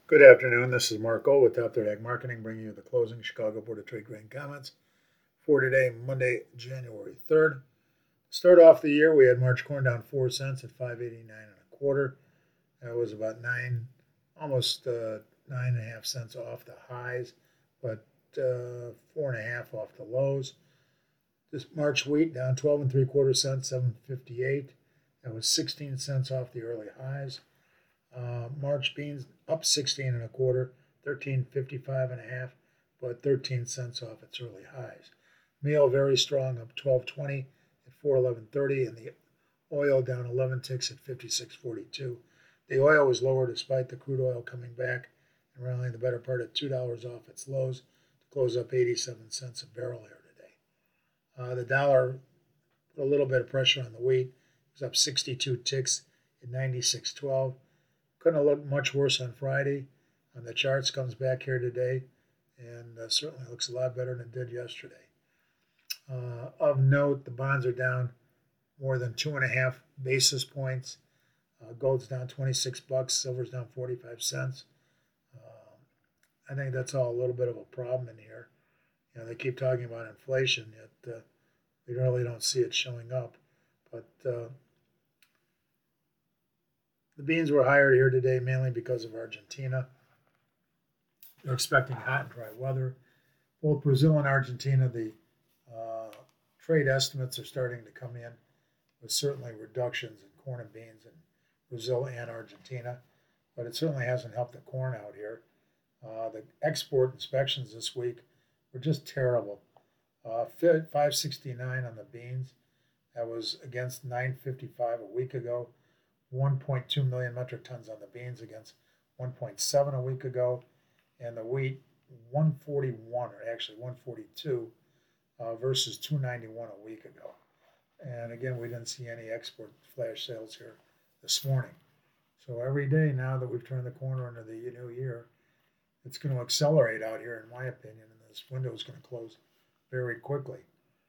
Good afternoon. This is Marco with Top Third Ag Marketing, bringing you the closing Chicago Board of Trade grain comments for today, Monday, January 3rd. Start off the year, we had March corn down 4 cents at 5.89 and a quarter. That was about almost 9.5 cents off the highs, but 4.5 off the lows. This March wheat down 12 and 3/4 cents, 7.58. That was 16 cents off the early highs. March beans up 16 and a quarter, 13.55 and a half, but 13 cents off its early highs. Meal very strong, up 12.20 at 4.11.30, and the oil down 11 ticks at 56.42. The oil was lower despite the crude oil coming back and rallying the better part of $2 off its lows to close up 87 cents a barrel here today. The dollar put a little bit of pressure on the wheat. It was up 62 ticks at 96.12. Couldn't have looked much worse on Friday. On the charts, comes back here today, and certainly looks a lot better than it did yesterday. Of note, the bonds are down more than 2.5 basis points. Gold's down $26, silver's down 45 cents. I think that's all a little bit of a problem in here. They keep talking about inflation, yet we really don't see it showing up. But the beans were higher here today mainly because of Argentina. They're expecting hot and dry weather. Both Brazil and Argentina, the trade estimates are starting to come in with certainly reductions in corn and beans in Brazil and Argentina, but it certainly hasn't helped the corn out here. The export inspections this week were just terrible. 569 on the beans. That was against 955 a week ago. 1.2 million metric tons on the beans against 1.7 a week ago, and the wheat 141, or actually 142 versus 291 a week ago. And again, we didn't see any export flash sales here this morning. So every day now that we've turned the corner into the new year, it's going to accelerate out here, in my opinion, and this window is going to close very quickly.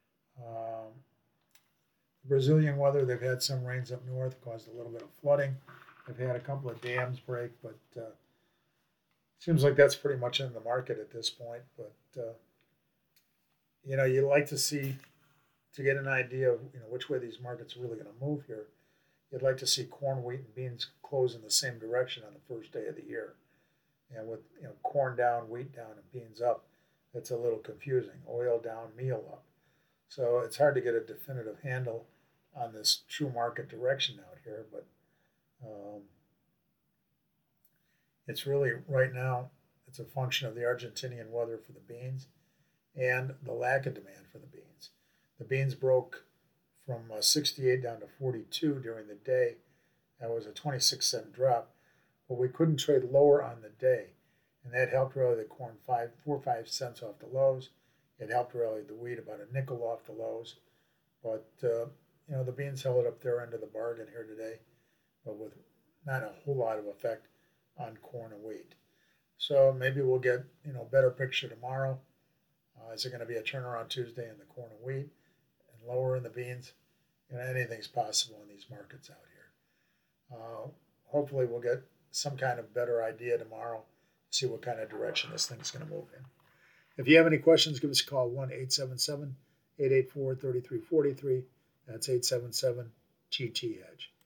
Brazilian weather, they've had some rains up north, caused a little bit of flooding. They've had a couple of dams break, but seems like that's pretty much in the market at this point. But you like to see, to get an idea of which way these markets are really going to move here. You'd like to see corn, wheat, and beans close in the same direction on the first day of the year. And with corn down, wheat down, and beans up, it's a little confusing. Oil down, meal up. So it's hard to get a definitive handle on this true market direction out here, but it's really right now, it's a function of the Argentinian weather for the beans and the lack of demand for the beans. The beans broke from 68 down to 42 during the day. That was a 26-cent drop, but we couldn't trade lower on the day, and that helped rally the corn 4 or 5 cents off the lows. It helped rally the wheat about a nickel off the lows, but the beans held up their end of the bargain here today, but with not a whole lot of effect on corn and wheat. So maybe we'll get a better picture tomorrow. Is it going to be a turnaround Tuesday in the corn and wheat, and lower in the beans? Anything's possible in these markets out here. Hopefully we'll get some kind of better idea tomorrow, see what kind of direction this thing's going to move in. If you have any questions, give us a call, 1-877-884-3343. That's 877-TT-EDGE.